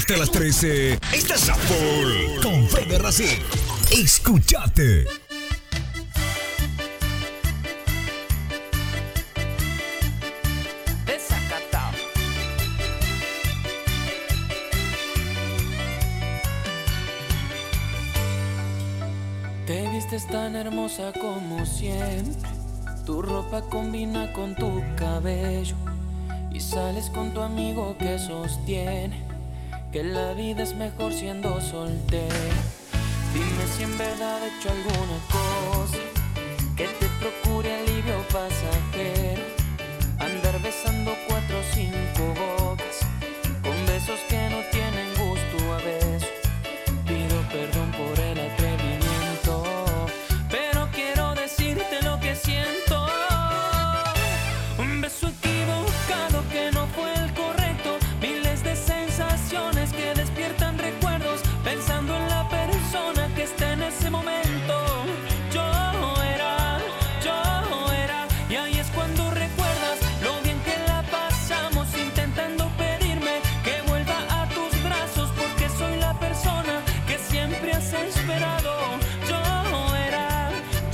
Hasta las 13, estás a full con Fede Racing. Escuchate. Desacatado. Te vistes tan hermosa como siempre. Tu ropa combina con tu cabello. Y sales con tu amigo que sostiene que la vida es mejor siendo soltero. Dime si en verdad he hecho alguna cosa que te procure alivio pasajero. Andar besando 4 o 5 bocas con besos que no tienen gusto a beso. Pido perdón por el atrevimiento, pero quiero decirte lo que siento. Un beso equivocado que no fue el correcto. Miles de sensaciones que despiertan recuerdos, pensando en la persona que está en ese momento. Yo era, y ahí es cuando recuerdas lo bien que la pasamos, intentando pedirme que vuelva a tus brazos, porque soy la persona que siempre has esperado. Yo era.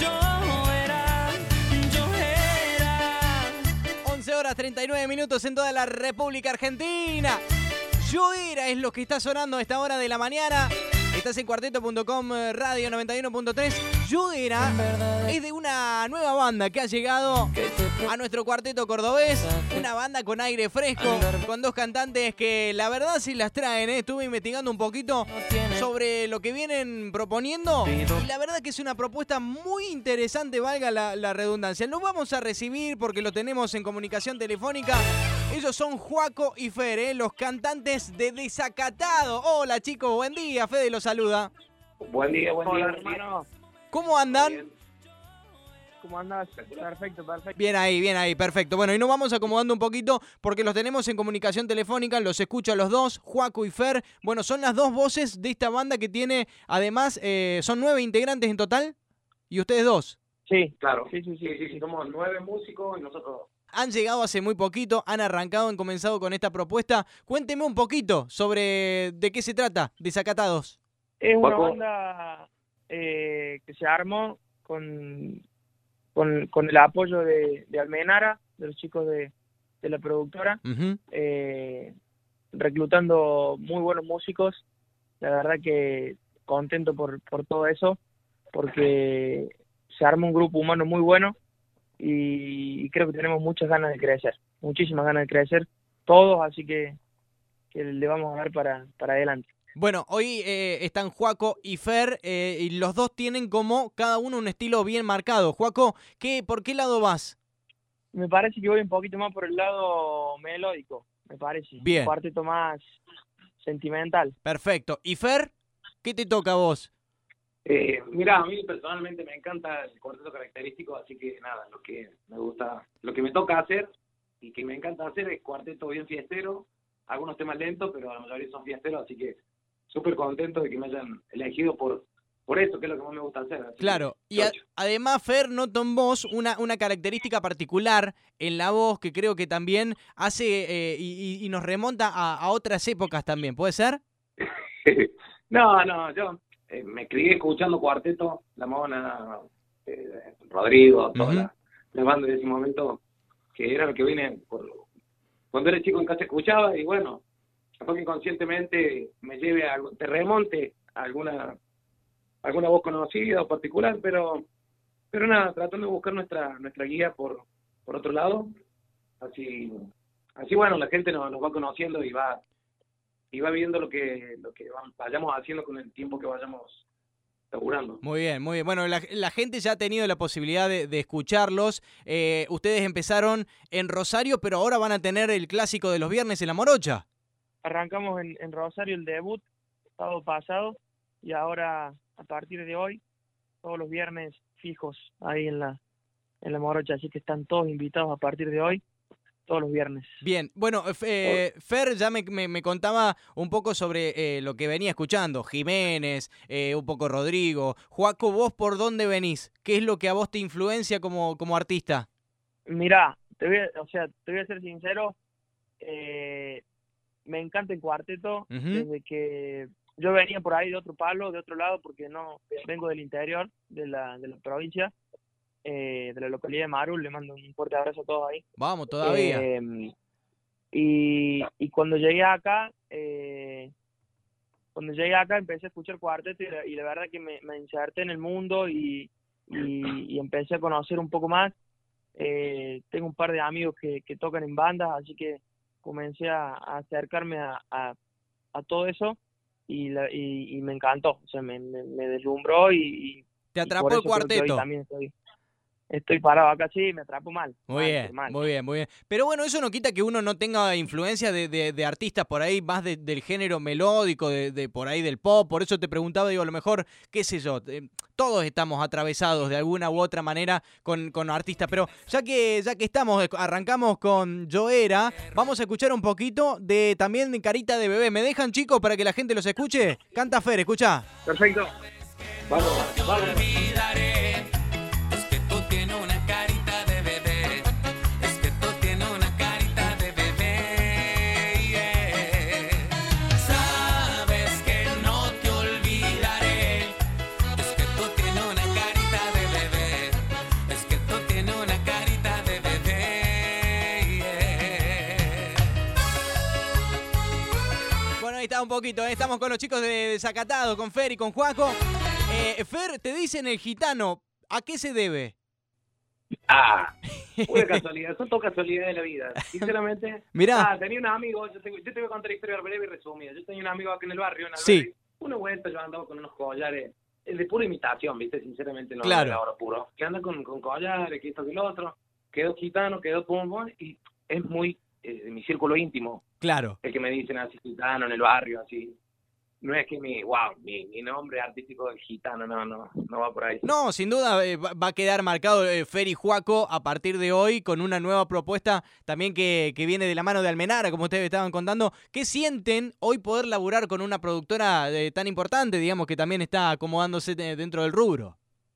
11 horas 39 minutos en toda la República Argentina. Yo era es lo que está sonando a esta hora de la mañana. Estás en cuarteto.com, radio 91.3. Yo era es de una nueva banda que ha llegado a nuestro cuarteto cordobés. Una banda con aire fresco, con 2 cantantes que la verdad sí las traen. Estuve investigando un poquito sobre lo que vienen proponiendo. Y la verdad que es una propuesta muy interesante, valga la redundancia. Lo vamos a recibir porque lo tenemos en comunicación telefónica. Ellos son Juaco y Fer, los cantantes de Desacatado. Hola chicos, buen día. Fede los saluda. Buen día, Hola, hermano. ¿Cómo andan? ¿Cómo andás? Perfecto. Bien ahí, perfecto. Bueno, y nos vamos acomodando un poquito porque los tenemos en comunicación telefónica, los escucho a los dos, Juaco y Fer. Bueno, son las 2 voces de esta banda que tiene, además, son 9 integrantes en total, y ustedes 2. Sí, Claro. Sí. Somos 9 músicos y nosotros 2. Han llegado hace muy poquito, han arrancado, han comenzado con esta propuesta. Cuénteme un poquito sobre de qué se trata, Desacatados. es una Juaco. banda que se armó con el apoyo de Almenara, de los chicos de la productora, Ujú. reclutando muy buenos músicos. La verdad que contento por todo eso, porque se arma un grupo humano muy bueno y creo que tenemos muchas ganas de crecer, muchísimas ganas de crecer todos, así que le vamos a dar para adelante. Bueno, hoy están Juaco y Fer, y los dos tienen como cada uno un estilo bien marcado. Juaco, ¿por qué lado vas? Me parece que voy un poquito más por el lado melódico, me parece. Bien. Un cuarteto más sentimental. Perfecto. ¿Y Fer? ¿Qué te toca a vos? Mirá, a mí personalmente me encanta el cuarteto característico, así que nada, lo que me gusta, lo que me toca hacer y que me encanta hacer es cuarteto bien fiestero, algunos temas lentos, pero la mayoría son fiesteros, así que súper contento de que me hayan elegido por eso, que es lo que más me gusta hacer. Así Claro, que, y chocho. además Fer nota en vos una característica particular en la voz que creo que también hace y nos remonta a otras épocas también, ¿puede ser? No, yo me crié escuchando cuarteto, La Mona, Rodrigo, toda Ujú. la banda de ese momento, que era lo que vine cuando era chico en casa escuchaba, y bueno, capaz que inconscientemente me lleve te remonte a alguna voz conocida o particular, pero nada, tratando de buscar nuestra guía por otro lado, así bueno, la gente nos va conociendo y va viendo lo que vayamos haciendo con el tiempo que vayamos laburando. Muy bien, muy bien. Bueno, la gente ya ha tenido la posibilidad de escucharlos. Ustedes empezaron en Rosario, pero ahora van a tener el clásico de los viernes en La Morocha. Arrancamos en Rosario el debut sábado pasado y ahora a partir de hoy todos los viernes fijos ahí en la Morocha, así que están todos invitados a partir de hoy todos los viernes. Bien, bueno, Fer ya me contaba un poco sobre lo que venía escuchando, Jiménez, un poco Rodrigo. Juaco, ¿vos por dónde venís? ¿Qué es lo que a vos te influencia como artista? Mirá, te voy a ser sincero, me encanta el cuarteto, Ujú. desde que yo venía por ahí de otro palo, de otro lado, porque no vengo del interior de la provincia, de la localidad de Marul. Le mando un fuerte abrazo a todos ahí. Vamos, todavía. Y cuando llegué acá, empecé a escuchar cuarteto y la verdad que me inserté en el mundo y empecé a conocer un poco más. Tengo un par de amigos que tocan en bandas, así que comencé a acercarme a todo eso y me encantó, o sea, me deslumbró Te y por atrapó el eso creo que hoy cuarteto. también estoy parado acá. Sí, me atrapo mal. Muy bien, mal. muy bien, muy bien. Pero bueno, eso no quita que uno no tenga influencia de artistas por ahí, más del género melódico, de por ahí del pop. Por eso te preguntaba, digo, a lo mejor, qué sé yo, todos estamos atravesados de alguna u otra manera con artistas. Pero ya que estamos, arrancamos con Yoera, vamos a escuchar un poquito también de Carita de Bebé. ¿Me dejan, chicos, para que la gente los escuche? Canta Fer, escucha. Perfecto. Vamos. Ahí está un poquito, estamos con los chicos de Desacatado, con Fer y con Juaco. Fer, te dicen el gitano, ¿a qué se debe? Pura casualidad, son todas casualidades de la vida. Sinceramente, mirá. Tenía un amigo, yo te voy a contar la historia breve y resumida. Yo tenía un amigo acá en el barrio, sí. Una vuelta yo andaba con unos collares, de pura imitación, ¿viste? Sinceramente no claro. De oro puro. Que anda con collares, que esto que lo otro, quedó gitano, quedó pum, y es muy de mi círculo íntimo. Claro. El que me dicen así gitano en el barrio, así. No es que mi nombre artístico es gitano, no va por ahí. No, sin duda va a quedar marcado Fer y Juaco a partir de hoy con una nueva propuesta también que viene de la mano de Almenara, como ustedes estaban contando. ¿Qué sienten hoy poder laburar con una productora tan importante, digamos, que también está acomodándose dentro del rubro?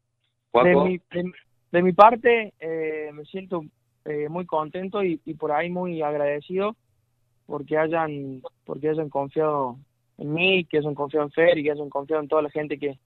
De mi parte, me siento muy contento y por ahí muy agradecido porque hayan confiado en mí, que hayan confiado en Fer y que hayan confiado en toda la gente que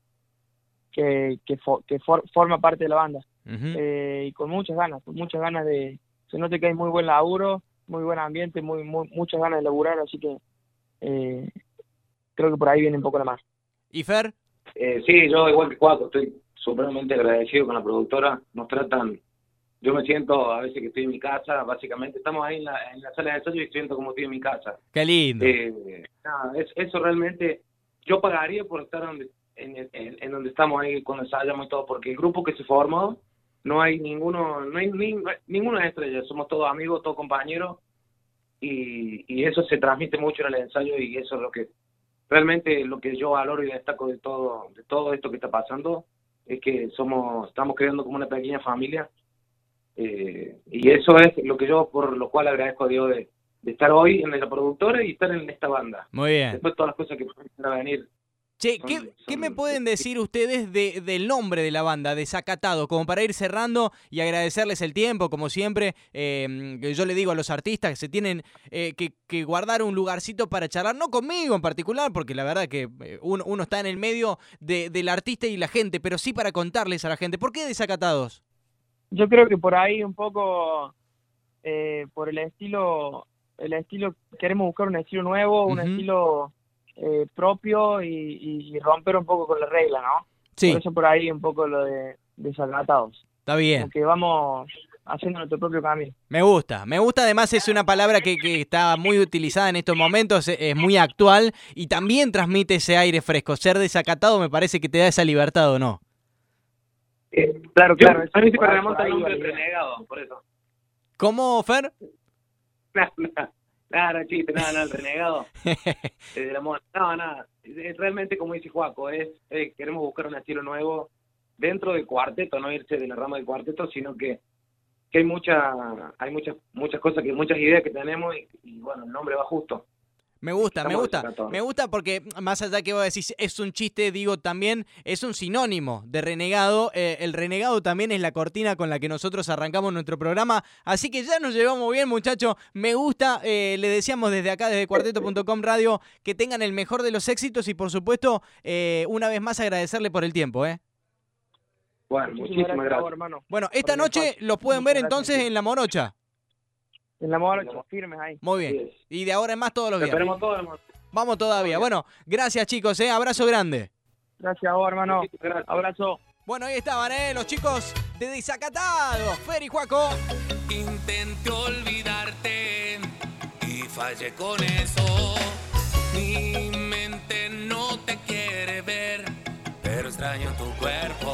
forma parte de la banda. Uh-huh. Y con muchas ganas se nota que hay muy buen laburo, muy buen ambiente, muchas ganas de laburar, así que creo que por ahí viene un poco la más. ¿Y Fer? Sí, yo igual que Juaco, estoy supremamente agradecido con la productora, nos tratan. Yo me siento a veces que estoy en mi casa, básicamente estamos ahí en la sala de ensayo y siento como estoy en mi casa. Qué lindo. Eso realmente, yo pagaría por estar en donde estamos ahí cuando ensayamos y todo, porque el grupo que se formó, no hay ninguna estrella, somos todos amigos, todos compañeros, y eso se transmite mucho en el ensayo y eso es lo que yo valoro y destaco de todo esto que está pasando, es que estamos creando como una pequeña familia. Y eso es lo que yo, por lo cual agradezco a Dios de estar hoy en la productora y estar en esta banda. Muy bien. Después todas las cosas que pueden venir. Che, ¿qué me pueden decir ustedes del nombre de la banda, Desacatado? Como para ir cerrando y agradecerles el tiempo, como siempre. Yo le digo a los artistas que se tienen que guardar un lugarcito para charlar, no conmigo en particular, porque la verdad que uno está en el medio del artista y la gente, pero sí para contarles a la gente. ¿Por qué Desacatados? Yo creo que por ahí un poco, por el estilo, queremos buscar un estilo nuevo, un estilo propio y romper un poco con la regla, ¿no? Sí. Por eso por ahí un poco lo de Desacatados. Está bien. Como que vamos haciendo nuestro propio camino. Me gusta, además es una palabra que está muy utilizada en estos momentos, es muy actual y también transmite ese aire fresco. Ser desacatado me parece que te da esa libertad, ¿o no? Claro. A mí se me remonta el nombre del renegado, por eso. ¿Cómo, Fer? Nada, chiste, nada, el renegado. Del amor. No, nada. Realmente, como dice Juaco, queremos buscar un estilo nuevo dentro del cuarteto, no irse de la rama del cuarteto, sino que hay muchas cosas, muchas ideas que tenemos y bueno, el nombre va justo. Me gusta, Estamos desacatos. me gusta porque más allá que vos decís es un chiste, digo, también es un sinónimo de renegado. El renegado también es la cortina con la que nosotros arrancamos nuestro programa, así que ya nos llevamos bien, muchachos. Me gusta, le deseamos desde acá, desde Cuarteto.com Radio, que tengan el mejor de los éxitos y por supuesto, una vez más agradecerle por el tiempo, Bueno, muchísimas a vos, gracias. hermano. Bueno, esta Por el noche espacio. los pueden ver Muchas entonces gracias. en La Morocha. En la Morocha, firmes ahí. Muy bien. Así es. Y de ahora en más todos los Lo días. esperemos todos, hermano. Vamos todavía. Bueno, gracias chicos, abrazo grande. Gracias a vos, hermano. Muchísimas gracias. Abrazo. Bueno, ahí estaban, los chicos de Desacatado, Fer y Juaco. Intenté olvidarte y fallé con eso. Mi mente no te quiere ver, pero extraño tu cuerpo.